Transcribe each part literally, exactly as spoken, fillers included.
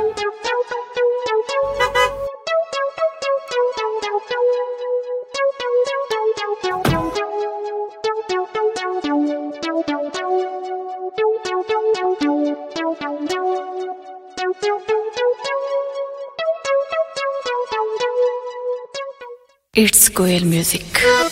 It's Koel Music.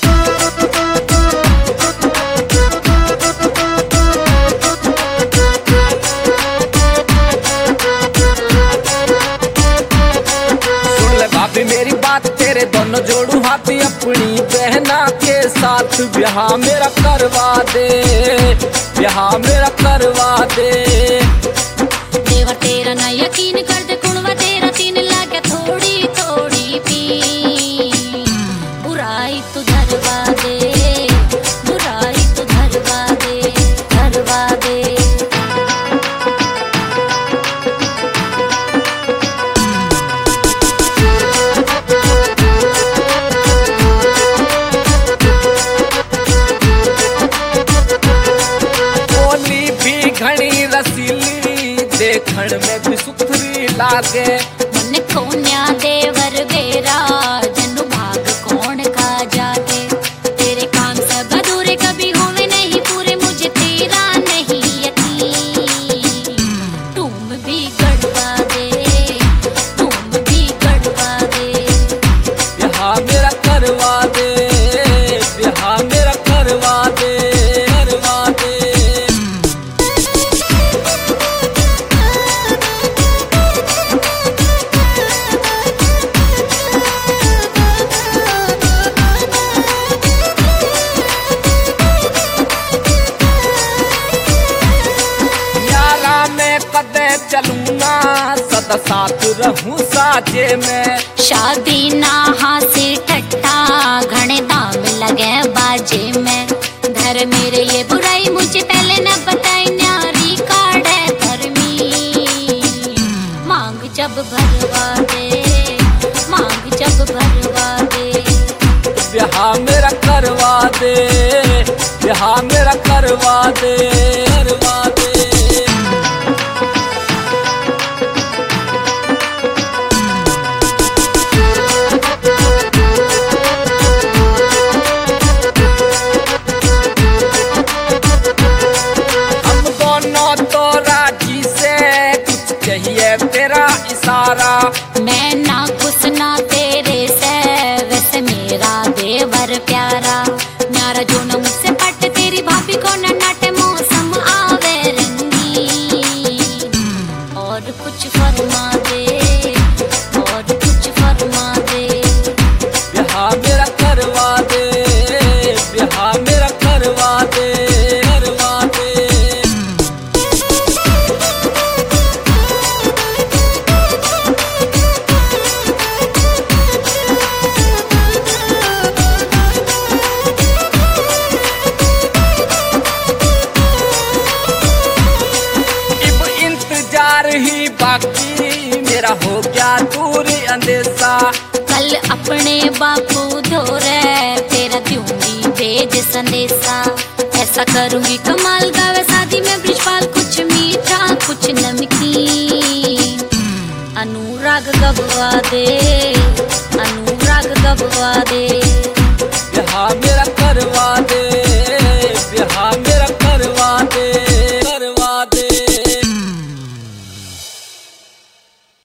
भाभी मेरी बात, तेरे दोनों जोड़ू हाथी अपनी बहना के साथ ब्याह मेरा करवा दे, ब्याह मेरा करवा दे। देवा तेरा ना यकीन कर दे, कुणवा तेरा तीन लागे थोड़ी थोड़ी पी, बुराई तू धरवा दे, बुराई तू धरवा दे, धरवा दे। घनी रसीली देखण में भी सुथरी लागे, मन कोन्या देवर बेरा जनु भाग कौन खा जाते। तेरे काम सब अधूरे कभी होवे नहीं पूरे, मुझे तेरा नहीं यकीन। तुम भी गड़वा दे, तुम भी गड़वा दे, ब्याह मेरा करवा दे, ब्याह मेरा करवा दे, करवा दे। चलूंगा सदा साथ रहूं साजे में, शादी ना हासे ठट्ठा घने दाम लगे बाजे में। धर मेरे ये बुराई मुझे पहले न बताई, न्यारी काढ़े धर्मी मांग जब भरवा दे, मांग जब भरवा दे। ब्याह मेरा करवा दे, ब्याह मेरा करवा दे, करवा दे। तेरा इशारा मैं ना कुछ ना तेरे से, वैसे मेरा देवर प्यारा। न्यारा जो न मुझसे पट तेरी भाभी को न नाटे, मौसम आवे रंगी। और कुछ फरमा दे, और कुछ फरमा दे। ब्याह मेरा करवा दे, ब्याह मेरा करवा दे, करवा दे। ही बाकी मेरा हो गया दूर अंदेशा, कल अपने बापू धोरे तेरा दूंगी भेज संदेशा। ऐसा करूंगी कमाल गावे शादी में ब्रिजपाल, कुछ मीठा कुछ नमकीन। अनुराग गबवा दे, अनुराग गबवा दे। ब्याह मेरा करवा दे, ब्याह मेरा करवा दे।